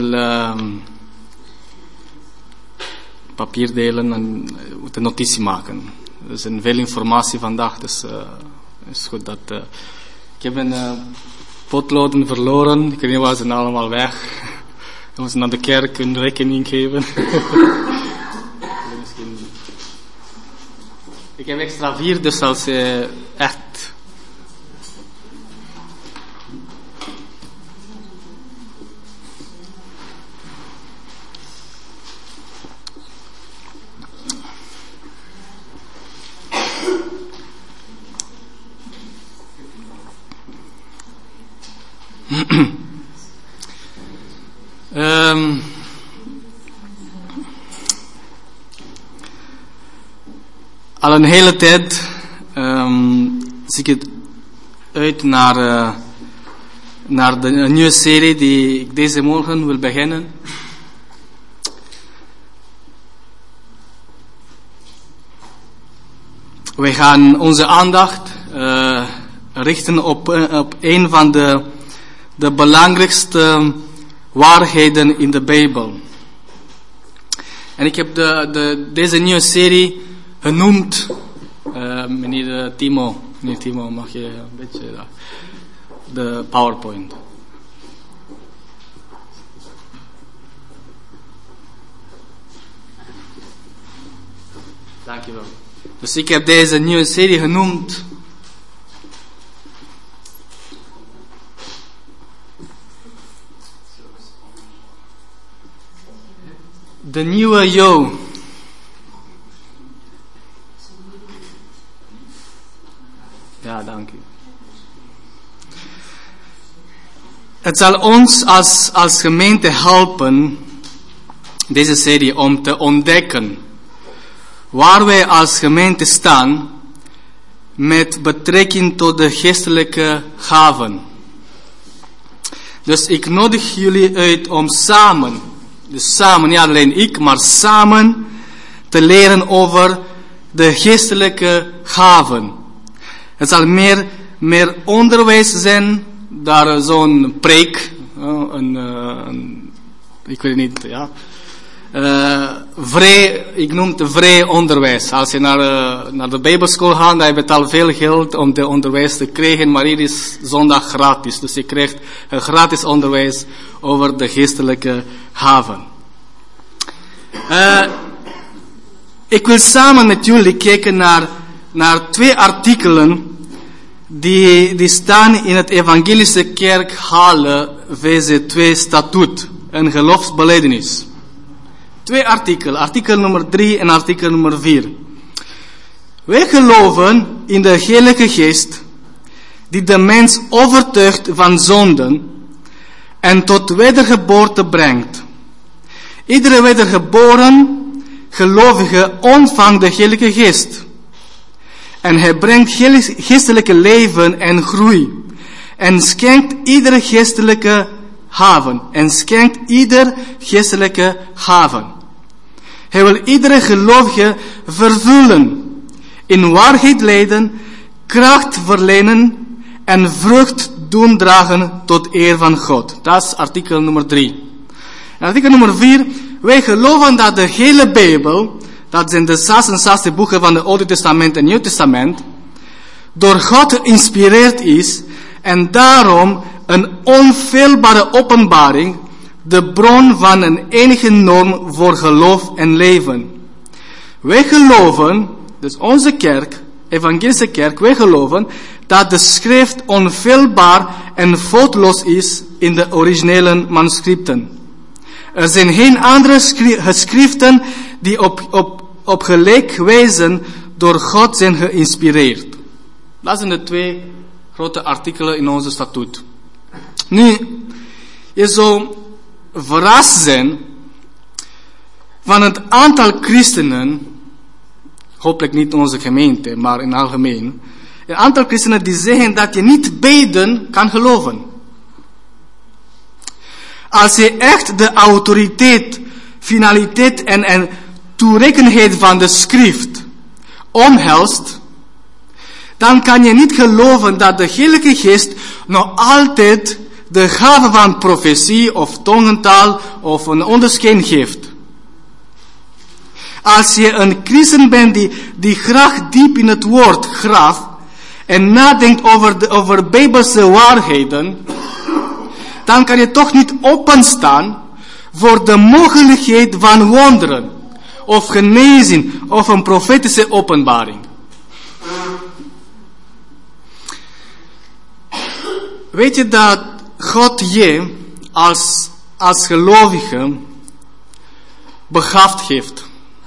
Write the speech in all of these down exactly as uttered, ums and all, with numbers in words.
Uh, papier delen en de notitie maken. Er is veel informatie vandaag, dus het uh, is goed dat... Uh, ik heb een uh, potloden verloren, ik weet niet waar ze allemaal weg. Dan moeten ze naar de kerk een rekening geven. Ik heb extra vier, dus als je echt... um, al een hele tijd um, zie ik het uit naar, uh, naar de een nieuwe serie die ik deze morgen wil beginnen. Wij gaan onze aandacht uh, richten op, uh, op een van de, de belangrijkste waarheden in de Bijbel. En ik heb de, de, deze nieuwe serie genoemd, uh, meneer Timo, meneer Timo, mag je een beetje uh, de PowerPoint. Dankjewel. Dus ik heb deze nieuwe serie genoemd De nieuwe jou. Ja, dank u. Het zal ons als, als gemeente helpen, deze serie, om te ontdekken waar wij als gemeente staan met betrekking tot de geestelijke gaven. Dus ik nodig jullie uit om samen, dus samen, niet alleen ik, maar samen te leren over de geestelijke gaven. Het zal meer, meer onderwijs zijn, daar zo'n preek, een, een, ik weet niet, ja. Uh, vrij, ik noem het vrij onderwijs. Als je naar, uh, naar de Bijbelschool gaat, dan heb je al veel geld om de onderwijs te krijgen, maar hier is zondag gratis. Dus je krijgt een gratis onderwijs over de geestelijke gaven. Uh, ik wil samen met jullie kijken naar, naar twee artikelen die, die staan in het Evangelische Kerk Halle, V Z twee Statuut, een geloofsbelijdenis. Twee artikelen, artikel nummer drie en artikel nummer vier. Wij geloven in de Heilige Geest, die de mens overtuigt van zonden en tot wedergeboorte brengt. Iedere wedergeboren gelovige ontvangt de Heilige Geest. En hij brengt geestelijke leven en groei. En schenkt iedere geestelijke gaven. En schenkt ieder geestelijke gaven. Hij wil iedere gelovige vervullen, in waarheid leiden, kracht verlenen en vrucht doen dragen tot eer van God. Dat is artikel nummer drie. En artikel nummer vier. Wij geloven dat de hele Bijbel, dat zijn de zesenzestig boeken van het Oude Testament en Nieuw Testament, door God geïnspireerd is en daarom een onfeilbare openbaring, de bron van een enige norm voor geloof en leven. Wij geloven, dus onze kerk, evangelische kerk, wij geloven dat de schrift onfeilbaar en foutloos is in de originele manuscripten. Er zijn geen andere geschriften die op, op, op gelijk wijze door God zijn geïnspireerd. Dat zijn de twee grote artikelen in onze statuut. Nu, je zou verrast zijn van het aantal christenen, hopelijk niet in onze gemeente, maar in het algemeen, een aantal christenen die zeggen dat je niet beiden kan geloven. Als je echt de autoriteit, finaliteit en, en toerekenheid van de schrift omhelst, dan kan je niet geloven dat de Heilige Geest nog altijd de gave van profetie of tongentaal of een onderscheid geeft. Als je een christen bent die, die graag diep in het woord graaft en nadenkt over, de, over bijbelse waarheden, dan kan je toch niet openstaan voor de mogelijkheid van wonderen, of genezing, of een profetische openbaring. Weet je dat God je als, als gelovige begaafd heeft?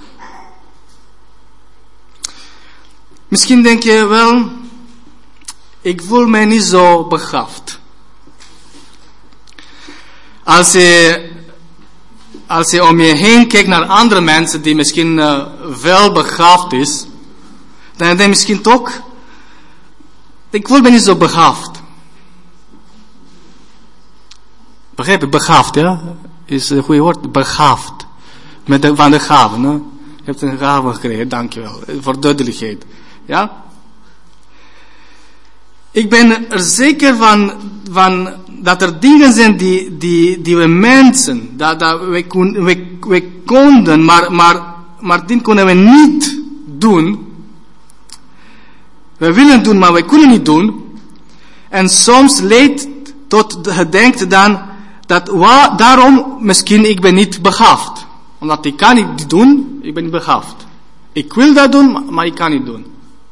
Misschien denk je wel, ik voel mij niet zo begaafd. Als je, als je om je heen kijkt naar andere mensen die misschien uh, wel begaafd is, dan denk je misschien toch, ik voel me niet zo begaafd. Begrijp je? Begaafd, ja? Is een goede woord. Begaafd. Met de, van de gave, hè? Je hebt een gave gekregen, dankjewel. Voor duidelijkheid. Ja? Ik ben er zeker van, van dat er dingen zijn die, die, die we mensen, dat, dat we, we, we konden, maar, maar, maar die kunnen we niet doen. We willen doen, maar we kunnen niet doen. En soms leidt tot het denken dan, dat wa, daarom misschien ik ben niet begaafd. Omdat ik kan niet doen, ik ben niet begaafd. Ik wil dat doen, maar ik kan niet doen.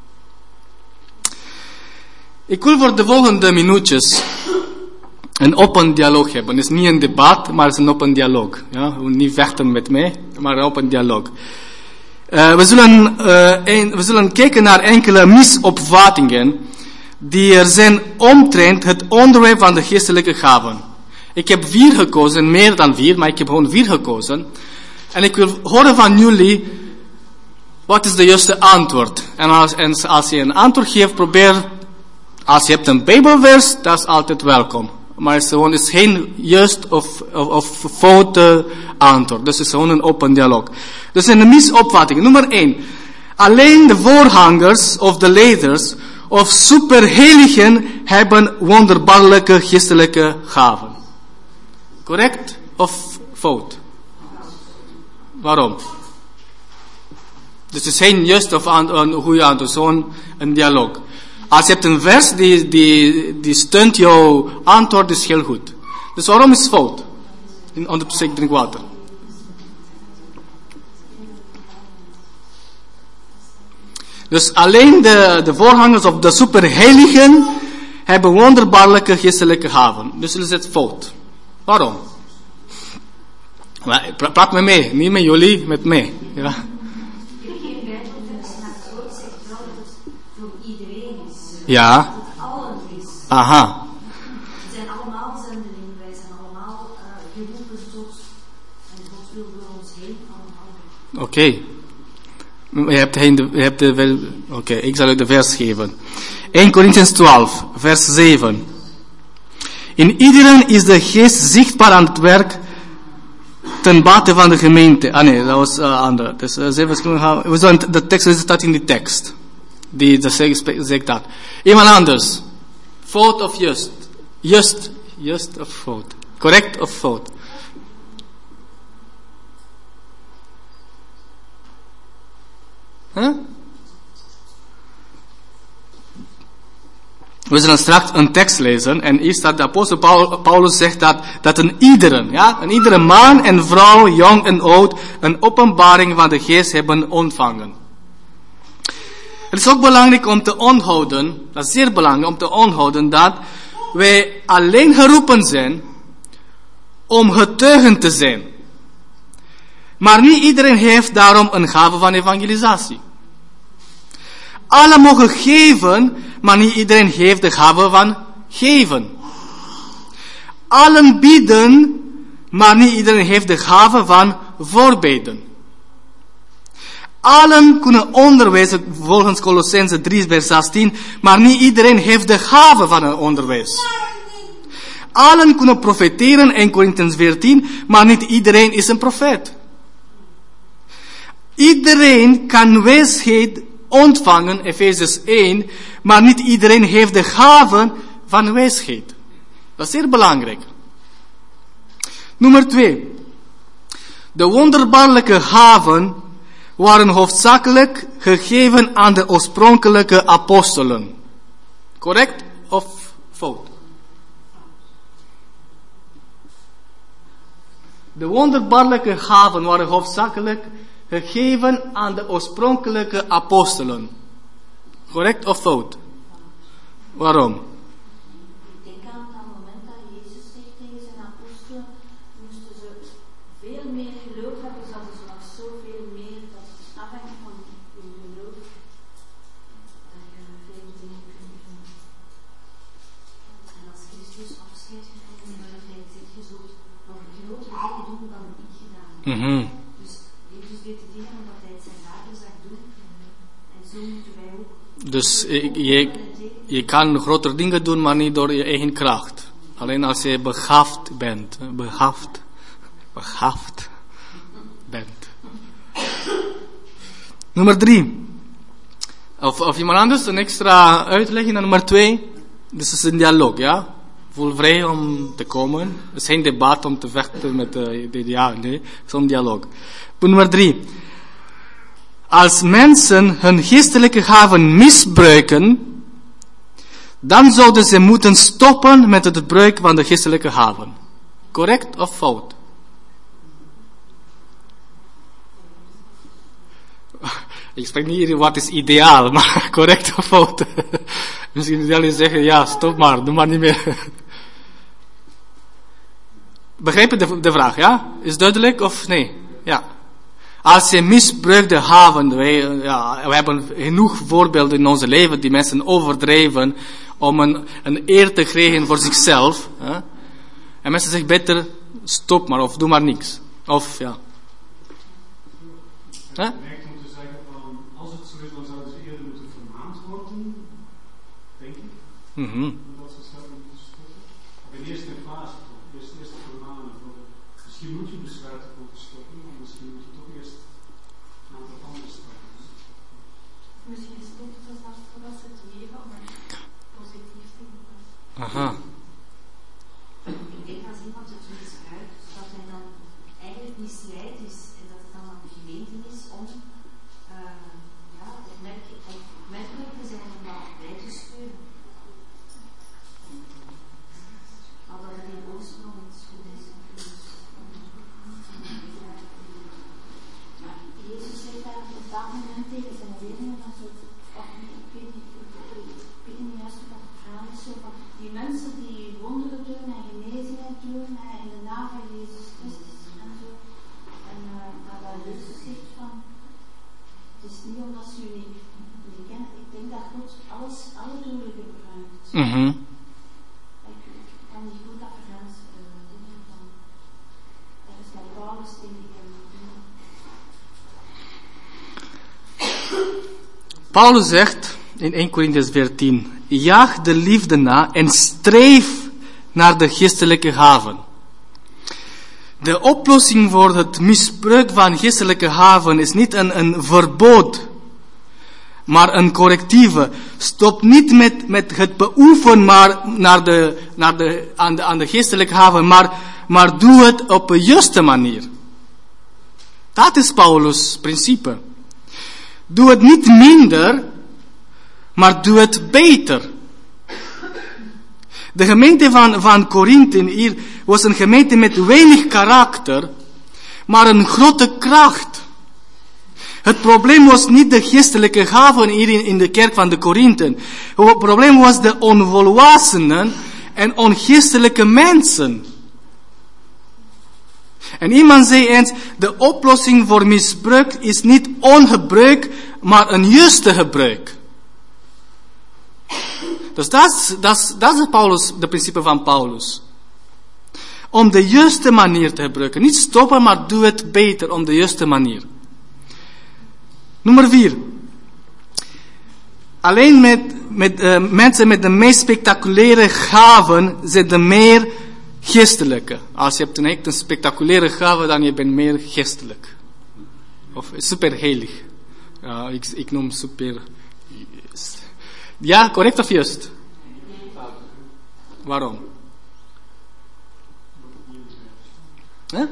Ik wil voor de volgende minuutjes een open dialoog hebben. Het is niet een debat, maar het is een open dialoog. Ja? Niet vechten met mij, maar een open dialoog. Uh, we, zullen, uh, een, we zullen kijken naar enkele misopvattingen die er zijn omtrent het onderwerp van de geestelijke gaven. Ik heb vier gekozen, meer dan vier, maar ik heb gewoon vier gekozen. En ik wil horen van jullie, wat is de juiste antwoord? En als, en als je een antwoord geeft, probeer, als je hebt een Bijbelvers, dat is altijd welkom. Maar het is gewoon is geen juist of, of, of foute antwoord. Dus het is gewoon een open dialoog. Dus een misopvatting. Nummer één. Alleen de voorhangers of de leiders of superheiligen hebben wonderbaarlijke geestelijke gaven. Correct of fout? Waarom? Dus het is geen juist of een goede antwoord, zo'n een dialoog. Als je hebt een vers die, die, die steunt jouw antwoord, is heel goed. Dus waarom is het fout? In honderd drinkwater. Dus alleen de, de voorhangers of de superheiligen hebben wonderbaarlijke geestelijke gaven. Dus dat is het fout. Waarom? Praat met mij, niet met jullie, met mij. Ja. Ja. Aha. We zijn allemaal zendelingen, wij zijn allemaal uh, geroepen tot, en God wil door ons heen allemaal. Oké. Okay. Je hebt, je hebt de, wel, oké, okay, ik zal u de vers geven. Eerste Korintiërs twaalf, vers zeven. In iedereen is de geest zichtbaar aan het werk ten bate van de gemeente. Ah nee, dat was uh, andere. Dus, uh, zeven, we zullen, de tekst staat in die tekst. Die dat zegt dat. Iemand anders. Fout of just? Just. Just of fout? Correct of fout? Huh? We zullen straks een tekst lezen en hier staat de apostel Paulus zegt dat, dat een iedereen, ja, een iedere man en vrouw, jong en oud, een openbaring van de geest hebben ontvangen. Het is ook belangrijk om te onthouden, dat is zeer belangrijk om te onthouden, dat wij alleen geroepen zijn om getuigen te zijn. Maar niet iedereen heeft daarom een gave van evangelisatie. Alle mogen geven, maar niet iedereen heeft de gave van geven. Allen bieden, maar niet iedereen heeft de gave van voorbeden. Allen kunnen onderwijzen volgens Colossense drie vers zestien, maar niet iedereen heeft de gave van een onderwijs. Allen kunnen profeteren in Korintiërs veertien, maar niet iedereen is een profeet. Iedereen kan wijsheid ontvangen, Efezes één, maar niet iedereen heeft de gave van wijsheid. Dat is zeer belangrijk. Nummer twee. De wonderbaarlijke gaven waren hoofdzakelijk gegeven aan de oorspronkelijke apostelen. Correct of fout? De wonderbaarlijke gaven waren hoofdzakelijk gegeven aan de oorspronkelijke apostelen. Correct of fout? Waarom? Ik denk aan het moment dat Jezus zegt tegen zijn apostelen, moesten ze veel meer geloof hebben, ze hadden ze nog zoveel meer, dat het afhangt van hun geloof, dat je veel dingen kunt doen. En als Christus afscheid genomen heeft, hij zegt, je zult nog grotere dingen doen dan ik gedaan heb. Mm-hmm. Dus Jezus deed de dingen omdat hij het zijn vader zag doen, en zo moeten wij ook. Dus je, je kan grotere dingen doen, maar niet door je eigen kracht. Alleen als je begaafd bent. Begaafd. Begaafd bent. Nummer drie. Of, of iemand anders een extra uitleg naar nummer twee. Dit is een dialoog, ja. Voel vrij om te komen. Het is geen debat om te vechten met de, de ja, nee. Het is een dialoog. Punt nummer drie. Als mensen hun geestelijke gaven misbruiken, dan zouden ze moeten stoppen met het gebruik van de geestelijke gaven. Correct of fout? Ik spreek niet hier wat is ideaal, maar correct of fout? Misschien zal je zeggen, ja, stop maar, doe maar niet meer. Begrijp je de, de vraag, ja? Is duidelijk of nee? Ja. Als je misbruikt de gaven, wij, ja, we hebben genoeg voorbeelden in ons leven die mensen overdrijven om een, een eer te krijgen voor zichzelf. Hè? En mensen zeggen beter, stop maar of doe maar niks. Of ja. Hè? Het lijkt om te zeggen van, als het zo is, dan zouden ze eerder moeten vermaand worden, denk ik. Mm-hmm. Dat ze zelf moeten stoppen. Of in eerste fase toch, eerst, eerst vermanen. Misschien moet je besluiten om te stoppen, maar misschien moet je toch eerst een aantal andere stappen doen. Misschien stopt het zelfs voordat ze het leven om een positief te doen. Aha. Ik denk als iemand het misbruikt, dat hij dan eigenlijk misleid is en dat het dan aan de gemeente is om uh, ja, opmerkelijk te zijn om dat bij te sturen. Al dat het in oorsprong iets goed is. Maar Jezus zegt daar op dat moment tegen zijn leerlingen, dat zo, of niet, ik weet niet, ik weet niet juist wat het verhaal is, zo van die mensen die wonderen doen en genezingen doen en in de naam van Jezus Christus en zo. En uh, dat dat Jezus zegt van, het is niet omdat ze u niet, niet kennen, ik denk dat God alles, alle doelen gebruikt. Mm-hmm. Ik, ik kan niet goed dat verhaal uh, doen van, er is met Paulus tegen hem. Paulus zegt in Eerste Korintiërs veertien, jaag de liefde na en streef naar de geestelijke gaven. De oplossing voor het misbruik van geestelijke gaven is niet een, een verbod, maar een correctieve. Stop niet met, met het beoefenen maar naar de, naar de, aan, de, aan de geestelijke gaven, maar, maar doe het op een juiste manier. Dat is Paulus' principe. Doe het niet minder, maar doe het beter. De gemeente van, van Korinthe hier was een gemeente met weinig karakter, maar een grote kracht. Het probleem was niet de geestelijke gaven hier in, in de kerk van de Korinthen. Het probleem was de onvolwassenen en ongeestelijke mensen. En iemand zei eens, de oplossing voor misbruik is niet ongebruik, maar een juiste gebruik. Dus dat is, dat is, dat is Paulus, de principe van Paulus. Om de juiste manier te gebruiken. Niet stoppen, maar doe het beter, om de juiste manier. Nummer vier. Alleen met, met uh, mensen met de meest spectaculaire gaven zijn de meer geestelijke. Als je hebt een echt een spectaculaire gave, dan je bent meer geestelijk. Of superheilig. Ja, ik, ik noem super. Ja, correct of juist? Waarom? Huh?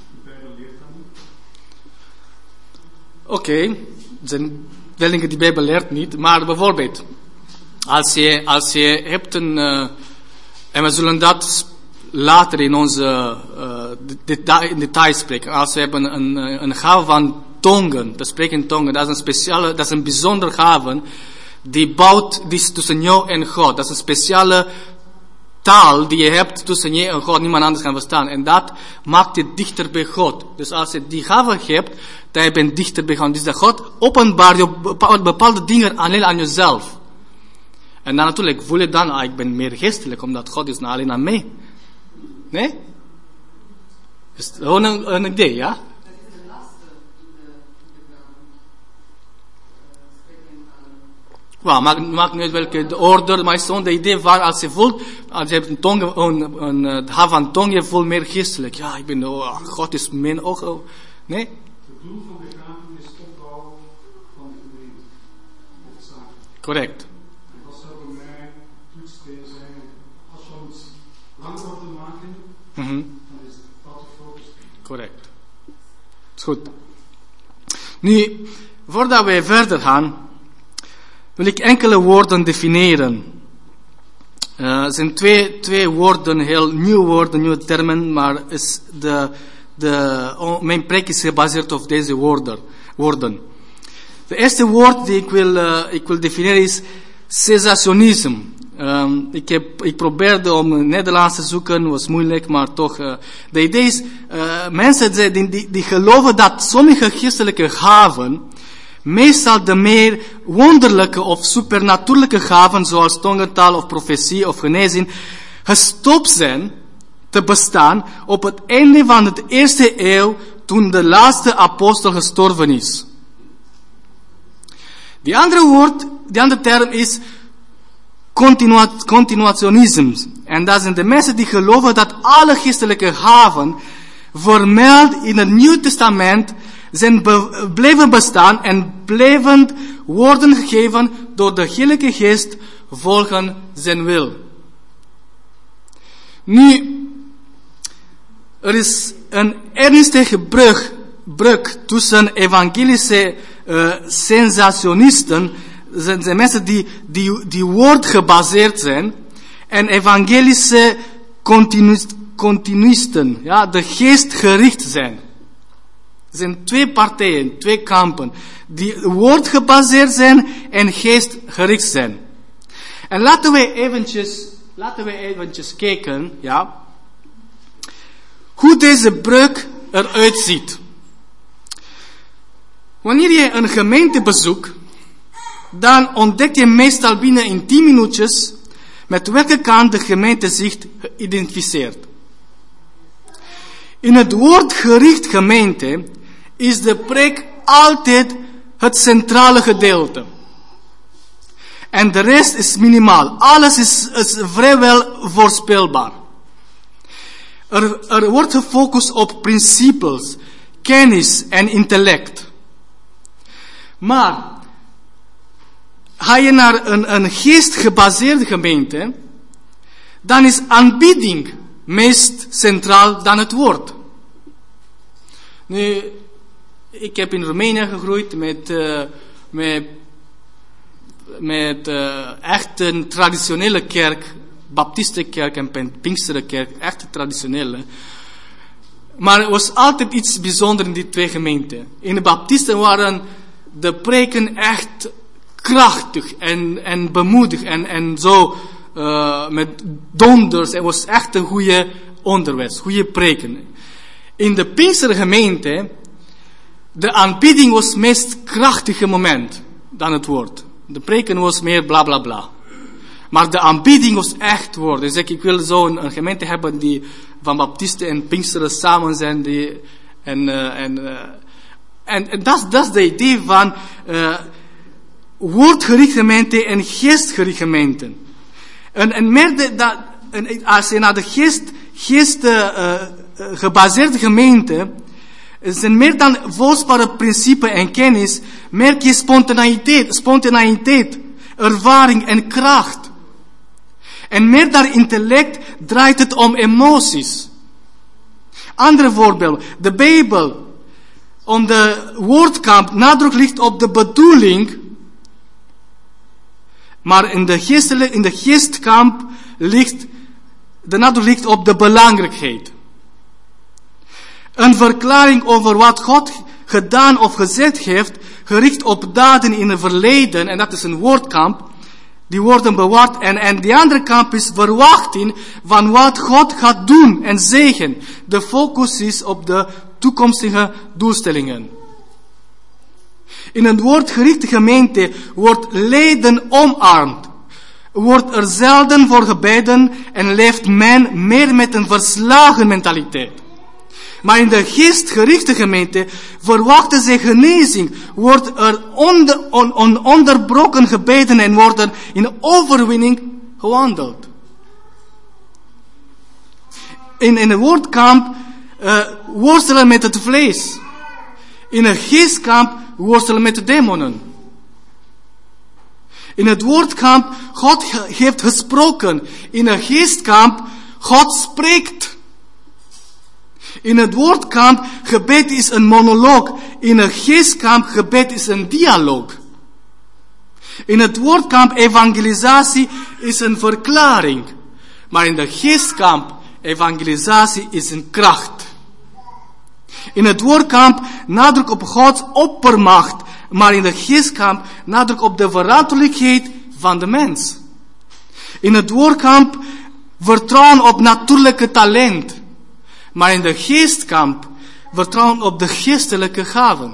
Oké, okay. Er zijn wel dingen die de Bijbel leert niet, maar bijvoorbeeld, als je, als je hebt een, uh, en we zullen dat later in onze uh, deta- in detail spreken, als we hebben een, een, een gave van tongen, te spreken in tongen, dat is een speciale, dat is een bijzondere gave, die bouwt, die is tussen jou en God, dat is een speciale taal die je hebt tussen je en God, niemand anders kan verstaan. En dat maakt je dichter bij God. Dus als je die gave hebt, dan je bent dichter bij God. Dus dat God openbaart je bepaalde dingen alleen aan jezelf. En dan natuurlijk voel je dan, ah, ik ben meer geestelijk, omdat God is alleen aan mij. Nee? Is gewoon een, een idee, ja? Well, maakt, maakt niet uit welke de order, maar het is gewoon de idee van als je voelt, als je hebt een tong, een, een, een gave van tong, je voelt meer geestelijk. Ja, ik ben, oh, God is mijn ogen. Nee? Het doel van de gave is opbouw van de gemeente. Correct. En dat zou bij mij toetssteen zijn. Als we ons lang willen maken, mm-hmm. dan is dat de focus. Correct. Is goed. Nu, voordat wij verder gaan, wil ik enkele woorden definiëren. Uh, het zijn twee, twee woorden, heel nieuwe woorden, nieuwe termen, maar is de, de, oh, mijn preek is gebaseerd op deze woorden. woorden. De eerste woord die ik wil, uh, ik wil definiëren is cessationisme. Um, ik, heb, ik probeerde om het Nederlands te zoeken, was moeilijk, maar toch. Uh, de idee is, uh, mensen die, die, die geloven dat sommige geestelijke gaven, meestal de meer wonderlijke of supernatuurlijke gaven, zoals tongentaal of profetie of genezing, gestopt zijn te bestaan op het einde van de eerste eeuw, toen de laatste apostel gestorven is. Die andere woord, die andere term is continua- continuationisme. En dat zijn de mensen die geloven dat alle geestelijke gaven, vermeld in het Nieuw Testament, zijn be- blijven bestaan en blijven worden gegeven door de Heilige Geest volgens zijn wil. Nu, er is een ernstige brug, brug tussen evangelische uh, sensationisten, zijn, zijn mensen die, die, die woord gebaseerd zijn, en evangelische continu, continuisten, ja, de geestgericht zijn. Er zijn twee partijen, twee kampen, die woord gebaseerd zijn en geestgericht zijn. En laten we eventjes, laten we eventjes kijken, ja, hoe deze brug eruit ziet. Wanneer je een gemeente bezoekt, dan ontdek je meestal binnen in tien minuutjes met welke kant de gemeente zich identificeert. In het woordgericht gemeente is de preek altijd het centrale gedeelte. En de rest is minimaal. Alles is, is vrijwel voorspelbaar. Er, er wordt gefocust op principes, kennis en intellect. Maar ga je naar een, een geestgebaseerde gemeente, dan is aanbidding meest centraal dan het woord. Nu, ik heb in Roemenië gegroeid met, uh, met, met uh, echt een traditionele kerk, Baptistenkerk en Pinksterenkerk, echt traditionele. Maar er was altijd iets bijzonders in die twee gemeenten. In de Baptisten waren de preken echt krachtig en, en bemoedigd en, en zo uh, met donders. Het was echt een goede onderwijs, goede preken. In de Pinkstergemeente, de aanbidding was het meest krachtige moment dan het woord. De preken was meer bla bla bla. Maar de aanbidding was echt woord. Dus ik, ik wil zo een, een gemeente hebben die van Baptisten en Pinksteren samen zijn. Die, en uh, en, uh, en, en dat, dat is de idee van uh, woordgericht gemeente en geestgericht gemeente. En, en meer de, dat, en als je naar de geest, geest uh, gebaseerde gemeente, zijn meer dan volsbare principes en kennis, merk je spontaniteit, spontaniteit, ervaring en kracht. En meer dan intellect draait het om emoties. Andere voorbeeld, de Bijbel. Om de woordkamp nadruk ligt op de bedoeling, maar in de, geestelijke, in de geestkamp ligt, de nadruk ligt op de belangrijkheid. Een verklaring over wat God gedaan of gezegd heeft, gericht op daden in het verleden, en dat is een woordkamp, die worden bewaard, en, en die andere kamp is verwachting van wat God gaat doen en zeggen. De focus is op de toekomstige doelstellingen. In een woordgerichte gemeente wordt lijden omarmd. Wordt er zelden voor gebeden en leeft men meer met een verslagen mentaliteit. Maar in de geestgerichte gemeente verwachten zij genezing, wordt er onder, on, on, onderbroken gebeden en worden in overwinning gewandeld. In, in een woordkamp uh, worstelen met het vlees. In een geestkamp worstelen met de demonen. In het woordkamp, God heeft gesproken. In een geestkamp, God spreekt. In het woordkamp, gebed is een monoloog. In een geestkamp, gebed is een dialoog. In het woordkamp, evangelisatie is een verklaring. Maar in de geestkamp, evangelisatie is een kracht. In het woordkamp, nadruk op Gods oppermacht. Maar in de geestkamp, nadruk op de verantwoordelijkheid van de mens. In het woordkamp, vertrouwen op natuurlijke talent. Maar in de geestkamp vertrouwen op de geestelijke gaven.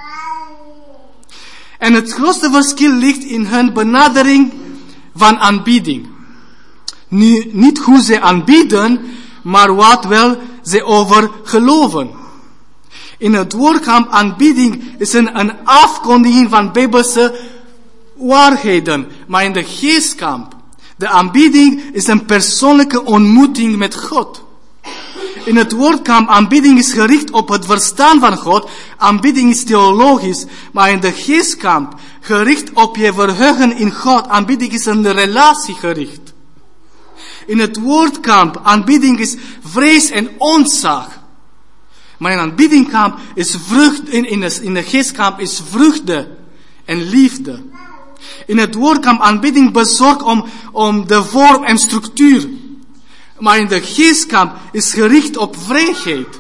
En het grootste verschil ligt in hun benadering van aanbidding. Nu, niet hoe ze aanbieden, maar wat wel ze over geloven. In het woordkamp aanbidding is een, een afkondiging van Bijbelse waarheden. Maar in de geestkamp, de aanbidding is een persoonlijke ontmoeting met God. In het woordkamp, aanbidding is gericht op het verstaan van God. Aanbidding is theologisch. Maar in de geestkamp, gericht op je verheugen in God. Aanbidding is een relatie gericht. In het woordkamp, aanbidding is vrees en ontzag. Maar in aanbiddingkamp is vrucht, in, in, de, in de geestkamp is vreugde en liefde. In het woordkamp, aanbidding bezorgd om, om de vorm en structuur. Maar in de geestkamp is gericht op vrijheid.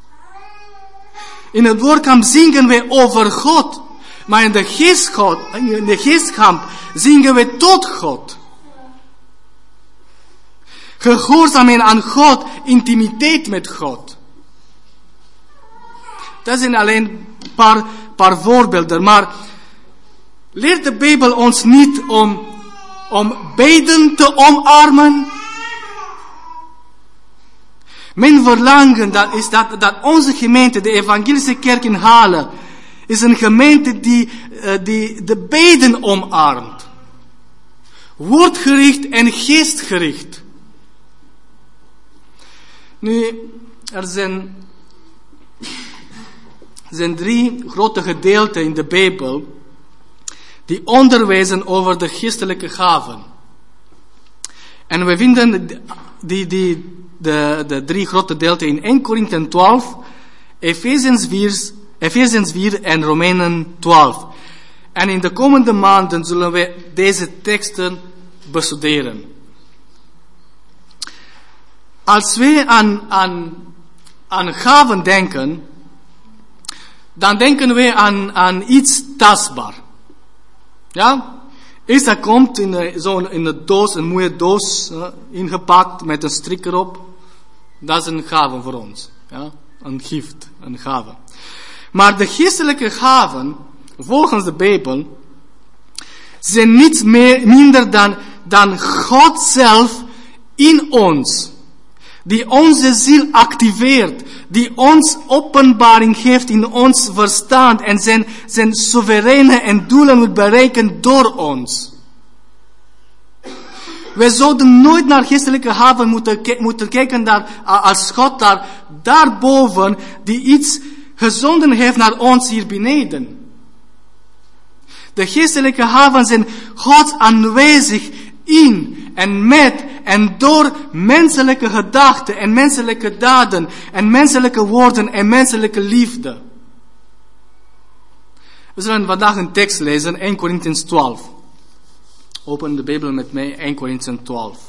In het woordkamp zingen wij over God. Maar in de, geestgod, in de geestkamp zingen wij tot God. Gehoorzaamheid aan God, intimiteit met God. Dat zijn alleen een paar, paar voorbeelden. Maar leert de Bijbel ons niet om, om beden te omarmen? Mijn verlangen dat is dat, dat onze gemeente, de evangelische kerk in Halen, is een gemeente die, uh, die de beden omarmt. Woordgericht en geestgericht. Nu, er zijn, zijn drie grote gedeelten in de Bijbel die onderwijzen over de geestelijke gaven. En we vinden die, die, de, de drie grote delen in Eerste Korinthe twaalf, Efeziërs vier, Efeziërs vier en Romeinen twaalf. En in de komende maanden zullen we deze teksten bestuderen. Als we aan, aan, aan gaven denken, dan denken we aan, aan iets tastbaar. Ja? Eerst dat komt in zo'n in een doos, een mooie doos, uh, ingepakt met een strik erop. Dat is een gave voor ons. Ja? Een gift, een gave. Maar de geestelijke gaven, volgens de Bijbel, zijn niets meer, minder dan, dan God zelf in ons. Die onze ziel activeert. Die ons openbaring geeft in ons verstand. En zijn, zijn soevereine en doelen moet bereiken door ons. We zouden nooit naar geestelijke gaven moeten, moeten kijken daar, als God daar, daarboven, die iets gezonden heeft naar ons hier beneden. De geestelijke gaven zijn God aanwezig in en met en door menselijke gedachten en menselijke daden en menselijke woorden en menselijke liefde. We zullen vandaag een tekst lezen, Eerste Korintiërs twaalf. Open de Bijbel met mij, Eerste Korintiërs twaalf.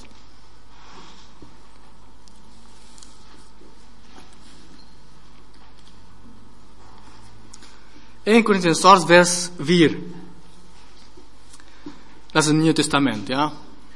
Eerste Korintiërs twaalf, vers vier. Dat is het Nieuw Testament, ja.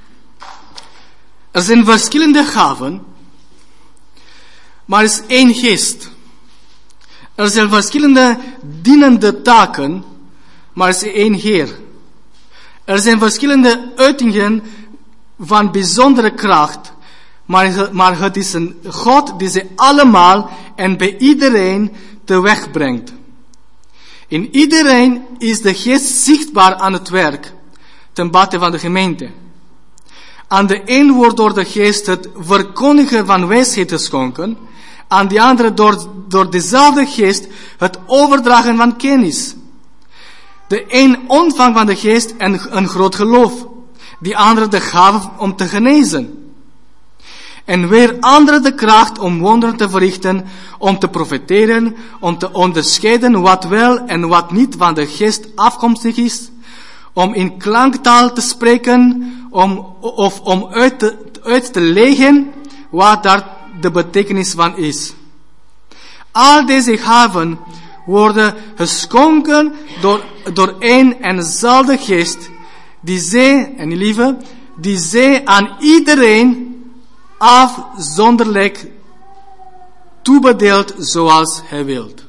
Er zijn verschillende gaven, maar er is één geest. Er zijn verschillende dienende taken, maar er is één Heer. Er zijn verschillende uitingen van bijzondere kracht, maar, maar het is een God die ze allemaal en bij iedereen teweeg brengt. In iedereen is de geest zichtbaar aan het werk, ten bate van de gemeente. Aan de een wordt door de geest het verkondigen van wijsheid geschonken, aan de andere door, door dezelfde geest het overdragen van kennis. De een ontvangt van de geest een, een groot geloof, die andere de gave om te genezen. En weer andere de kracht om wonderen te verrichten, om te profeteren, om te onderscheiden wat wel en wat niet van de geest afkomstig is, om in klanktaal te spreken, om, of om uit te, uit te leggen wat daar de betekenis van is. Al deze gaven worden geschonken door, door één en dezelfde geest, die zij, en lieve, die zij aan iedereen afzonderlijk toebedeelt zoals hij wilt.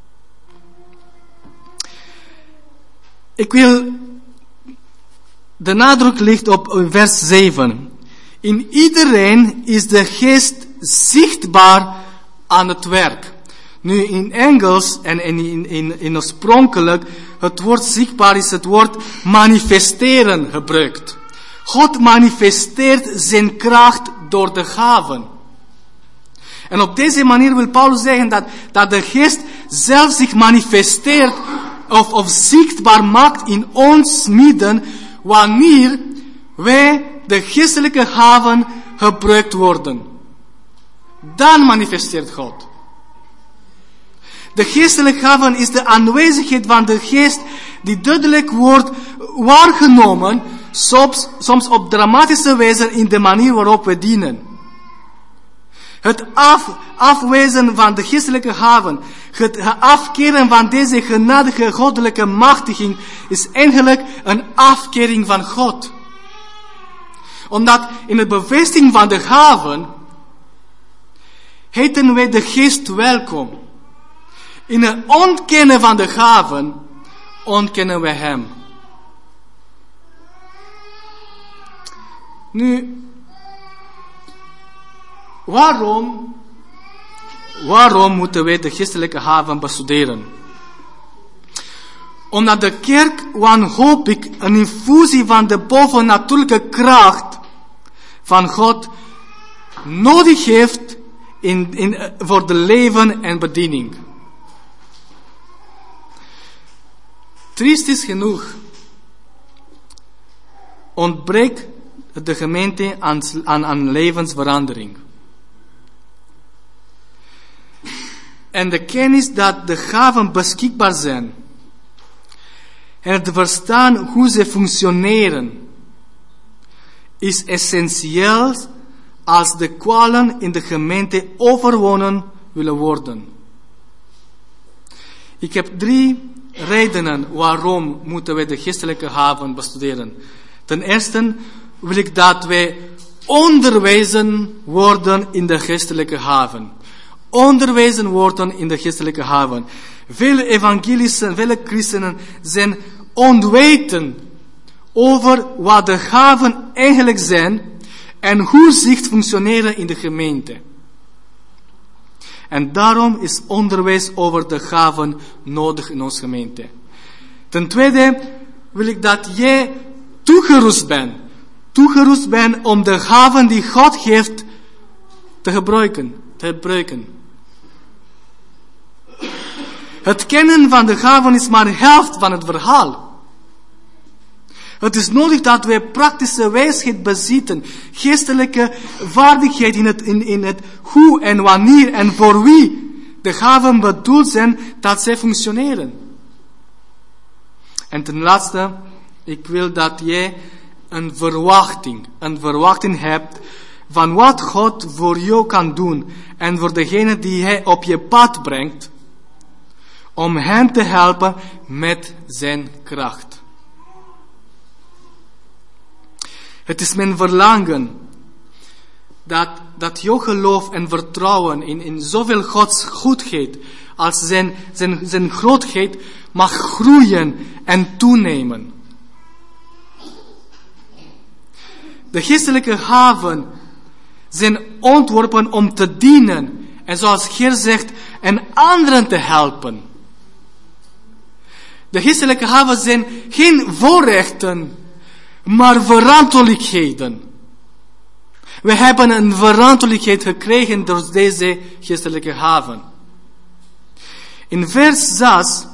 Ik wil, de nadruk ligt op vers zeven. In iedereen is de geest zichtbaar aan het werk. Nu in Engels en in, in, in oorspronkelijk, het woord zichtbaar is het woord manifesteren gebruikt. God manifesteert zijn kracht door de gaven. En op deze manier wil Paulus zeggen dat, dat de geest zelf zich manifesteert of, of zichtbaar maakt in ons midden wanneer wij de geestelijke gaven gebruikt worden. Dan manifesteert God. De geestelijke gaven is de aanwezigheid van de geest die duidelijk wordt waargenomen, soms, soms op dramatische wijze in de manier waarop we dienen. Het af, afwijzen van de geestelijke gaven, het afkeren van deze genadige goddelijke machtiging is eigenlijk een afkering van God. Omdat in de bevestiging van de gaven heten wij de geest welkom. In het ontkennen van de gaven ontkennen wij hem. Nu, waarom, waarom moeten wij de geestelijke gaven bestuderen? Omdat de kerk wanhopig een infusie van de bovennatuurlijke kracht van God nodig heeft in, in, voor de leven en bediening. Triest is genoeg ontbreekt de gemeente aan, aan, aan levensverandering. En de kennis dat de gaven beschikbaar zijn. En het verstaan hoe ze functioneren. Is essentieel als de kwalen in de gemeente overwonnen willen worden. Ik heb drie redenen waarom moeten wij de geestelijke gaven bestuderen. Ten eerste wil ik dat wij onderwezen worden in de geestelijke gaven. Onderwezen worden in de geestelijke gaven. Vele evangelisten, vele christenen zijn onweten over wat de gaven eigenlijk zijn en hoe ze functioneren in de gemeente. En daarom is onderwijs over de gaven nodig in onze gemeente. Ten tweede wil ik dat jij toegerust bent. Toegerust bent om de gaven die God geeft te gebruiken. Te gebruiken. Het kennen van de gaven is maar de helft van het verhaal. Het is nodig dat wij praktische wijsheid bezitten, geestelijke vaardigheid in het, in, in het hoe en wanneer en voor wie de gaven bedoeld zijn, dat zij functioneren. En ten laatste, ik wil dat jij een verwachting, een verwachting hebt van wat God voor jou kan doen en voor degene die hij op je pad brengt, om hem te helpen met zijn kracht. Het is mijn verlangen dat, dat jouw geloof en vertrouwen in, in zowel Gods goedheid als zijn, zijn, zijn grootheid mag groeien en toenemen. De geestelijke gaven zijn ontworpen om te dienen en zoals Heer zegt, en anderen te helpen. De geestelijke gaven zijn geen voorrechten, maar verantwoordelijkheden. We hebben een verantwoordelijkheid gekregen door deze geestelijke gaven. In vers zes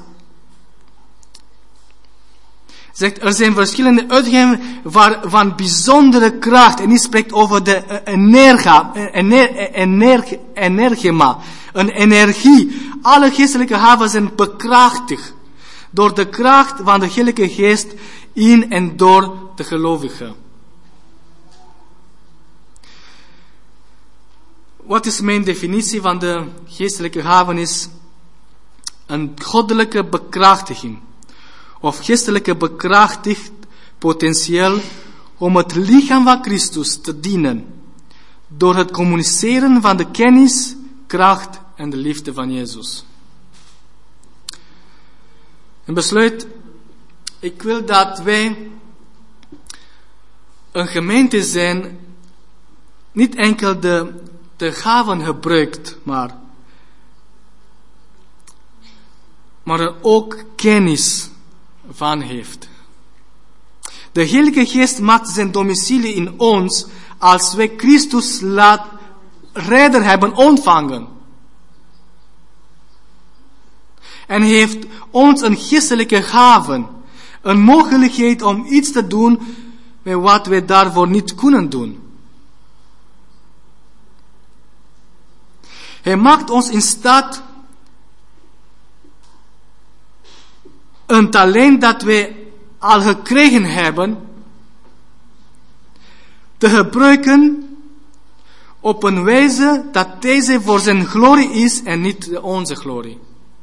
zegt, er zijn verschillende uitingen van bijzondere kracht. En die spreekt over de energia, energie, energima, een energie. Alle geestelijke gaven zijn bekrachtigd door de kracht van de Heilige Geest in en door de gelovigen. Wat is mijn definitie van de geestelijke gaven? Is een goddelijke bekrachtiging of geestelijke bekrachtigd potentieel om het lichaam van Christus te dienen door het communiceren van de kennis, kracht en de liefde van Jezus. En besluit, ik wil dat wij een gemeente zijn, niet enkel de, de gaven gebruikt, maar, maar er ook kennis van heeft. De Heilige Geest maakt zijn domicilie in ons als wij Christus laat redder hebben ontvangen. En heeft ons een geestelijke gave, een mogelijkheid om iets te doen met wat wij daarvoor niet kunnen doen. Hij maakt ons in staat een talent dat wij al gekregen hebben, te gebruiken op een wijze dat deze voor zijn glorie is en niet onze glorie.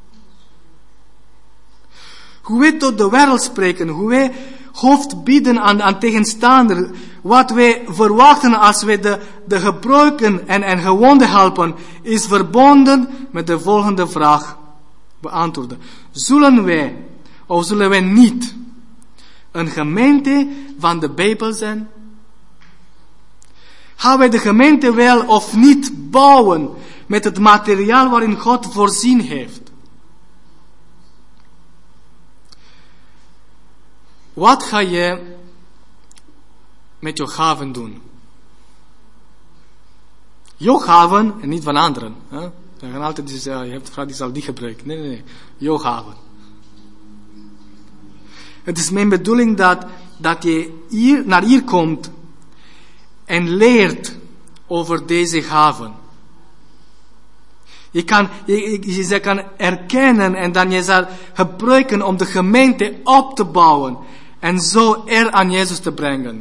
Hoe wij tot de wereld spreken, hoe wij hoofd bieden aan, aan tegenstander, wat wij verwachten als wij de, de gebruiken en, en gewonden helpen, is verbonden met de volgende vraag beantwoorden. Zullen wij, of zullen wij niet, een gemeente van de Bijbel zijn? Gaan wij de gemeente wel of niet bouwen met het materiaal waarin God voorzien heeft? Wat ga je met je gaven doen? Jouw gaven en niet van anderen. Hè? Dan gaan altijd zeggen, je hebt gevraagd, die zal die gebruiken. Nee, nee, nee. Jouw gaven. Het is mijn bedoeling dat, dat je hier, naar hier komt en leert over deze gaven. Je kan, je, je, je kan erkennen en dan je zal gebruiken om de gemeente op te bouwen en zo eer aan Jezus te brengen.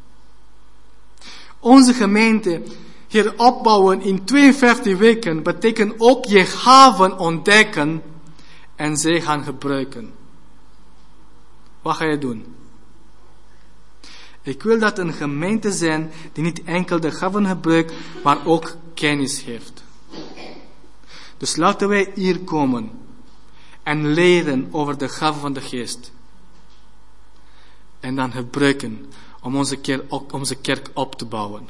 Onze gemeente hier opbouwen in tweeënvijftig weken betekent ook je gaven ontdekken en ze gaan gebruiken. Wat ga je doen? Ik wil dat een gemeente zijn die niet enkel de gaven gebruikt, maar ook kennis heeft. Dus laten wij hier komen en leren over de gaven van de Geest. En dan gebruiken om onze kerk, onze kerk op te bouwen.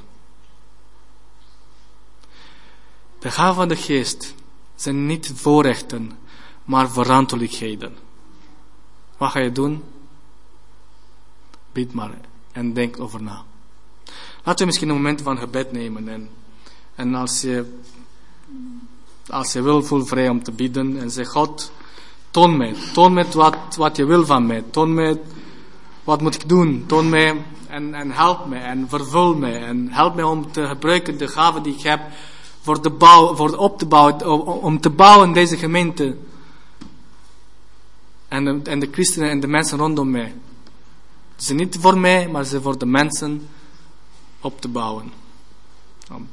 De gaven van de Geest zijn niet voorrechten, maar verantwoordelijkheden. Wat ga je doen? Bid maar en denk over na. Laten we misschien een moment van gebed nemen. En, en als je, als je wil, voel vrij om te bidden. En zeg, God, toon mij. Toon mij wat, wat je wil van mij. Toon mij wat moet ik doen? Toon mij en, en help mij en vervul mij. En help mij om te gebruiken de gaven die ik heb voor, de bouw, voor op te bouwen, om, om te bouwen in deze gemeente. En de, en de christenen en de mensen rondom mij. Ze zijn niet voor mij, maar ze zijn voor de mensen op te bouwen. Amen.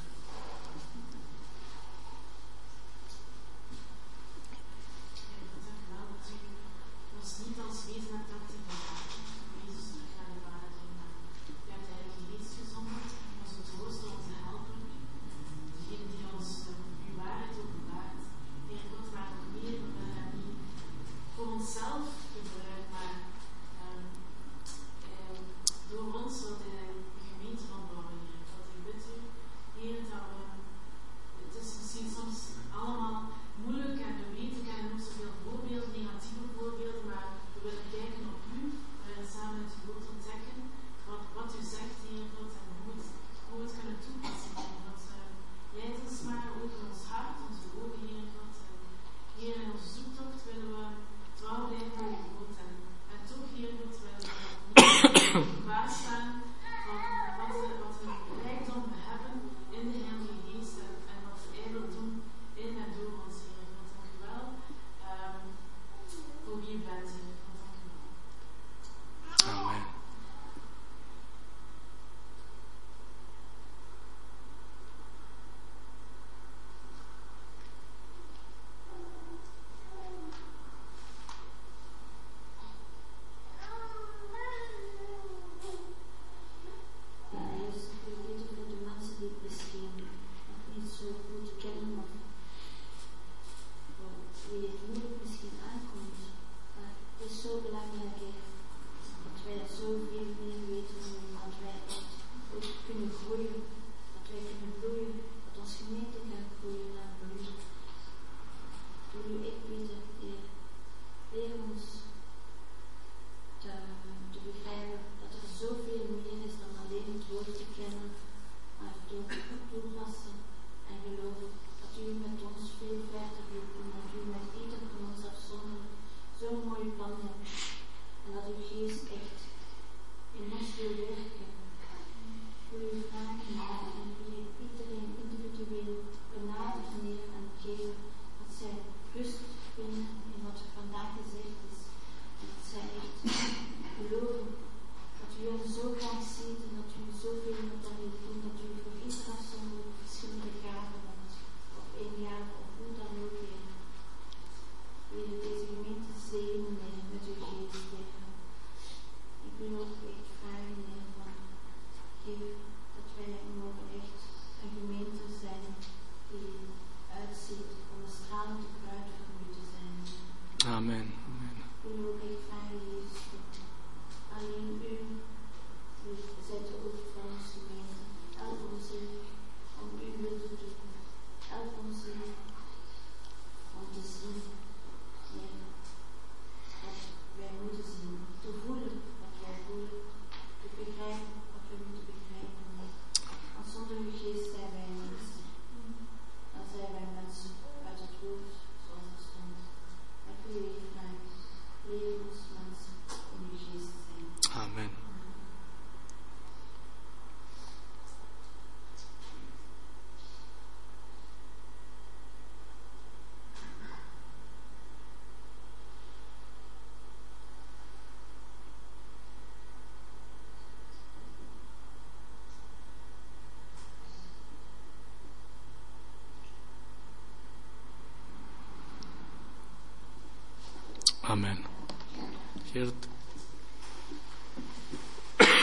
Amen. Amen. Geert.